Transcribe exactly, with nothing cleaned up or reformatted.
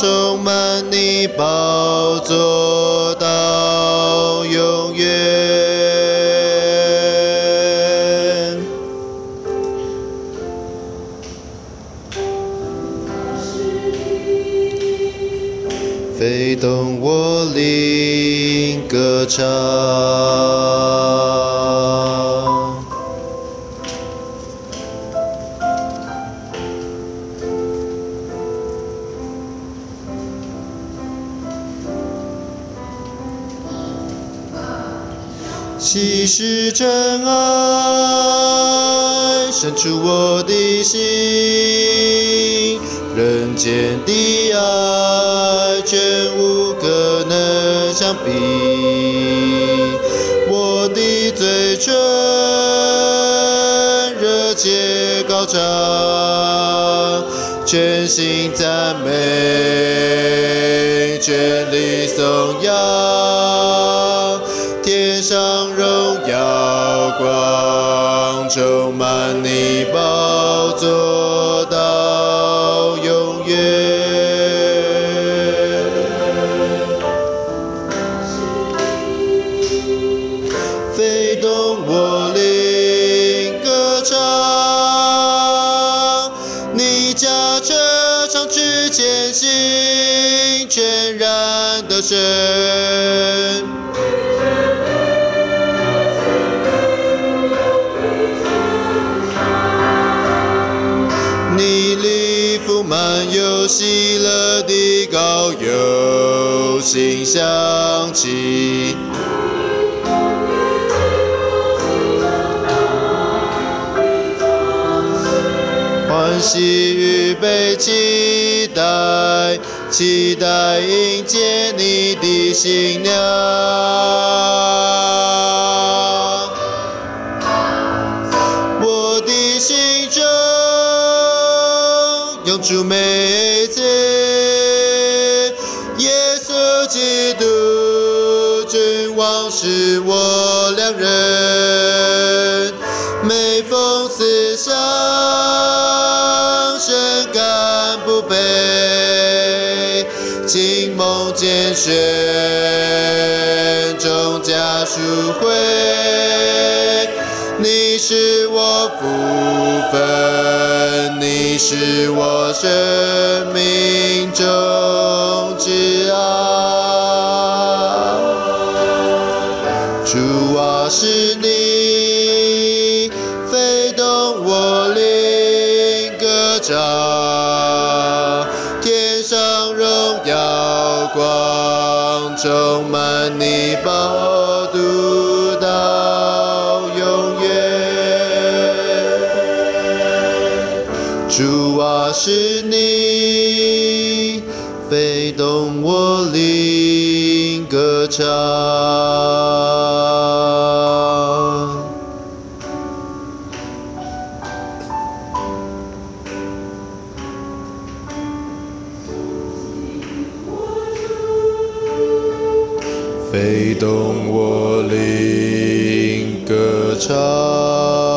充满你宝座到永远。飞动我灵歌唱，启示真爱深处我的心，人间的爱全无可能相比。我的嘴唇热切高唱，全心赞美，全力颂扬，天上荣耀光充满你宝座到永远。飞动我灵歌唱，你驾车长驱前行，全然得胜。你里覆满有喜乐的膏油，馨香气。欢喜预备期待，期待迎接你的新娘。我的心中永驻美子，耶稣基督，君王是我良人，每逢思想深感不悲，经梦见选中家赎回，你是我福分，你是我生命中之爱。主啊，是你飞动我灵歌唱，天上荣耀光充满你宝度到永远。主啊，是你飞动我灵歌唱。飞动我灵歌唱。